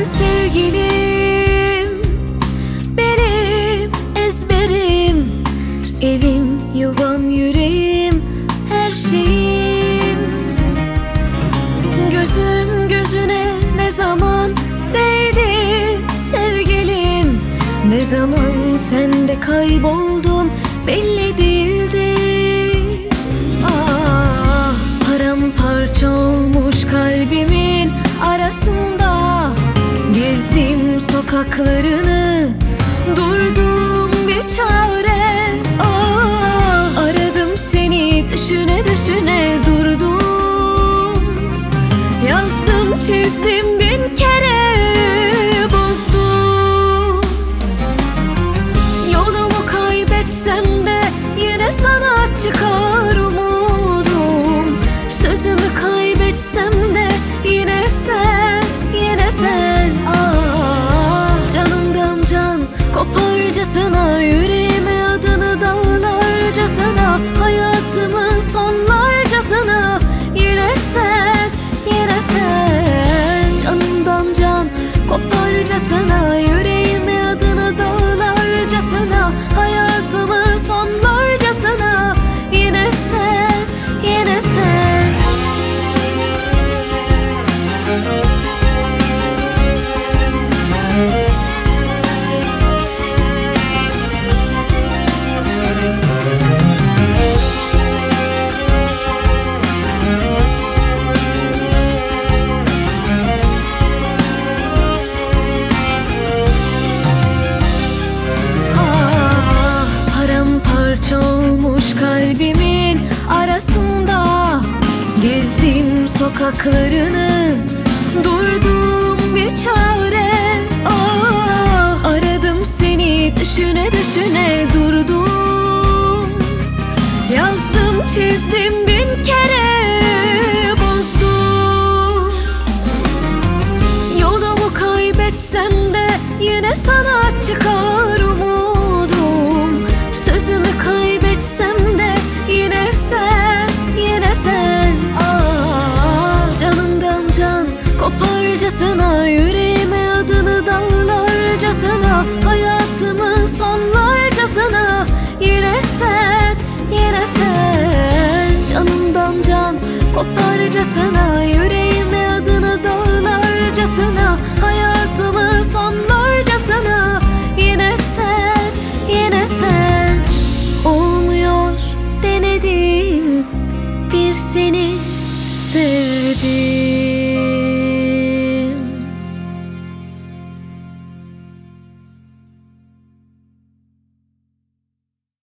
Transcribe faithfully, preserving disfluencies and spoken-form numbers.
sevgilim, benim ezberim, evim, yuvam, yüreğim, her şeyim. Gözüm gözüne ne zaman değdi sevgilim, ne zaman sende kayboldum belli değildi. Ah, paramparça olmuş kalbimin arasında, gezdim sokaklarını, durdum bir çare. Ah, aradım seni düşüne düşüne durdum, yazdım çizdim bin kere bozdum. Yolumu kaybetsem de yine sana çıkar umudum. Sözümü kaybetsem de yine sen, yine sen. Ah, canımdan can koparcasına, yüreğime adını dağlarcasına, hayatımın sonlarcasına, yine sen, yine sen. Canımdan can koparcasına, yüreğime adını dağlarcasına, hayatımın sonlarcasına, yine sen, yine sen. Paramparça olmuş kalbimin arasında, gezdim sokaklarını, durdum bir çare. Ah, aradım seni düşüne düşüne durdum, yazdım çizdim bin kere bozdum. Yolumu kaybetsem de yine sana çıkar umudum. Sözümü kaybetsem de yine sen, yine sen. Ah, canımdan can koparcasına, yüreğime adını dağlarcasına, hayatımın sonlarcasına, yine sen, yine sen. Canımdan can koparcasına, yüreğime adını dağlarcasına, hayatımın sonlarcasına, yine sen, yine sen. Olmuyor denedim, bir seni sevdim.